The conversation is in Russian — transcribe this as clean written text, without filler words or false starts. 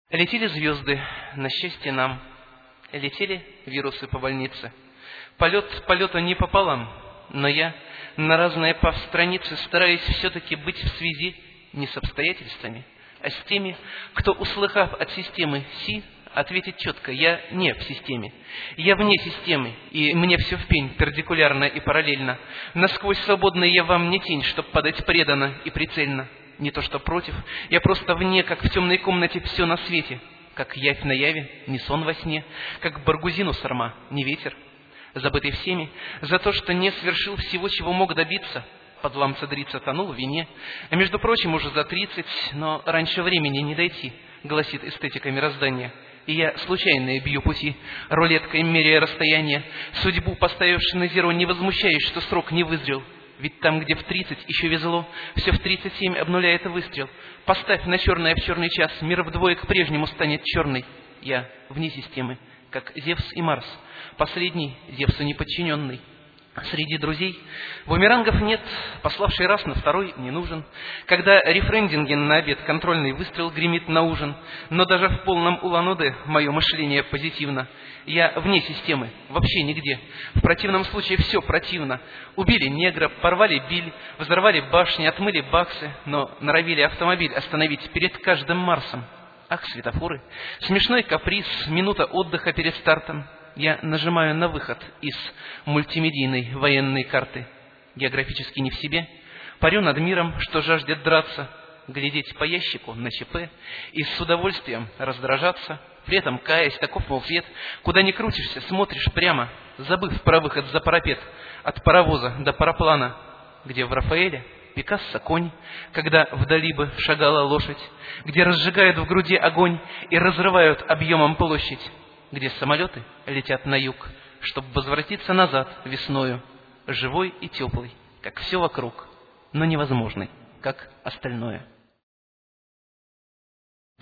Летели звезды, на счастье нам, летели вирусы по больнице. Полет полету не пополам, но я на разные повстраницы стараюсь все-таки быть в связи не с обстоятельствами, а с теми, кто, услыхав от системы Си, ответит четко: я не в системе, я вне системы, и мне все в пень, перпендикулярно и параллельно. Насквозь свободный я вам не тень, чтоб подать преданно и прицельно. Не то что против, я просто вне, как в темной комнате все на свете, как явь на яве, не сон во сне, как Баргузину сарма, не ветер, забытый всеми за то, что не свершил всего, чего мог добиться. Подлам цедрица тонул в вине, а между прочим уже за 30, но раньше времени не дойти, гласит эстетика мироздания. И я случайно бью пути, рулеткой меряя расстояние, судьбу поставивши на зеро, не возмущаюсь, что срок не вызрел. Ведь там, где в 30 еще везло, все в 37 обнуляет выстрел. Поставь на черное в черный час, мир вдвое к прежнему станет черный. Я вне системы, как Зевс и Марс, последний Зевсу неподчиненный. Среди друзей бумерангов нет, пославший раз на второй не нужен. Когда рефрендинген на обед контрольный выстрел гремит на ужин, но даже в полном Улан-Удэ мое мышление позитивно. Я вне системы, вообще нигде. В противном случае все противно. Убили негра, порвали биль, взорвали башни, отмыли баксы, но норовили автомобиль остановить перед каждым Марсом. Ах, светофоры, смешной каприз, минута отдыха перед стартом. Я нажимаю на выход из мультимедийной военной карты. Географически не в себе, парю над миром, что жаждет драться, глядеть по ящику на ЧП и с удовольствием раздражаться, при этом каясь, таков, мол, свет, куда ни крутишься, смотришь прямо, забыв про выход за парапет, от паровоза до параплана, где в Рафаэле Пикассо конь, когда вдали бы шагала лошадь, где разжигают в груди огонь и разрывают объемом площадь, где самолеты летят на юг, чтобы возвратиться назад весною, живой и теплый, как все вокруг, но невозможный, как остальное.